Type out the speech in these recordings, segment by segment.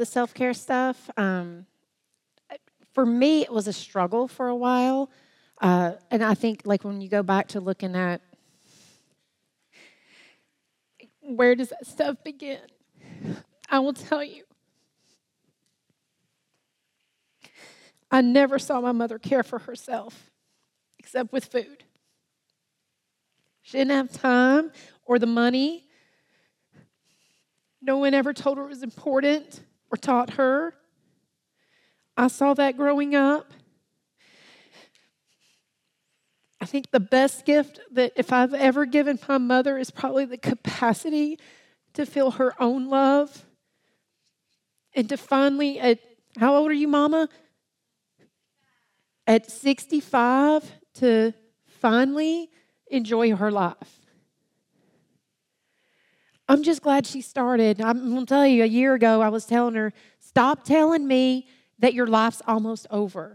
the self-care stuff. For me, it was a struggle for a while. And I think, like, when you go back to looking at where does that stuff begin, I will tell you, I never saw my mother care for herself except with food. She didn't have time or the money. No one ever told her it was important or taught her. I saw that growing up. I think the best gift that if I've ever given my mother is probably the capacity to feel her own love and to finally, how old are you, Mama? At 65, to finally enjoy her life. I'm just glad she started. I'm going to tell you, a year ago, I was telling her, stop telling me that your life's almost over.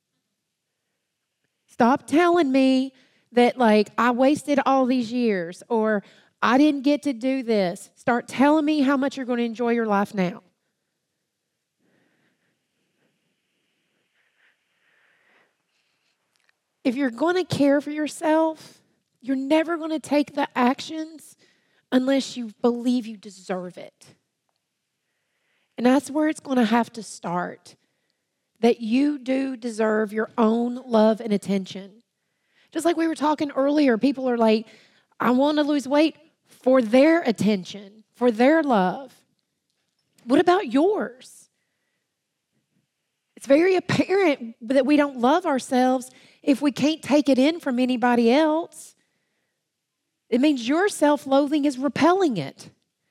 Stop telling me that, like, I wasted all these years or I didn't get to do this. Start telling me how much you're going to enjoy your life now. If you're going to care for yourself, you're never going to take the actions unless you believe you deserve it. And that's where it's going to have to start. That you do deserve your own love and attention. Just like we were talking earlier, people are like, I want to lose weight for their attention, for their love. What about yours? It's very apparent that we don't love ourselves if we can't take it in from anybody else. It means your self-loathing is repelling it.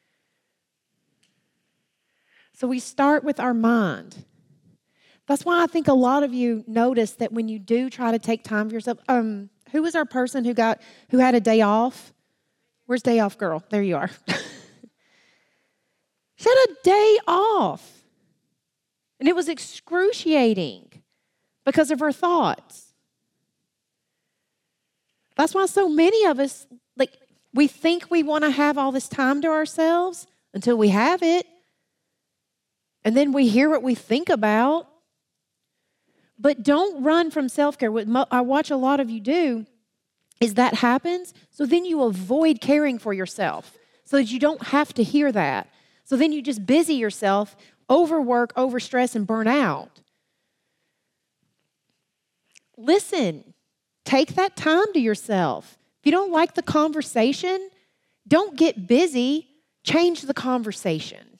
So we start with our mind. That's why I think a lot of you notice that when you do try to take time for yourself, who was our person who had a day off? Where's day off, girl? There you are. She had a day off. And it was excruciating because of her thoughts. That's why so many of us, like, we think we want to have all this time to ourselves until we have it. And then we hear what we think about. But don't run from self-care. What I watch a lot of you do is that happens, so then you avoid caring for yourself so that you don't have to hear that. So then you just busy yourself, overwork, overstress, and burn out. Listen, take that time to yourself. If you don't like the conversation, don't get busy. Change the conversation.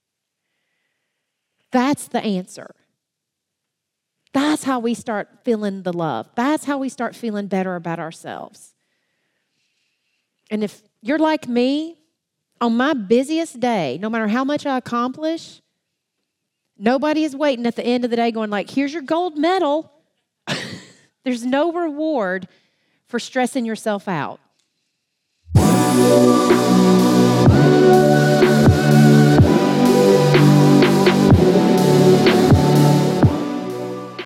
That's the answer. That's how we start feeling the love. That's how we start feeling better about ourselves. And if you're like me, on my busiest day, no matter how much I accomplish, nobody is waiting at the end of the day going like, here's your gold medal. There's no reward for stressing yourself out.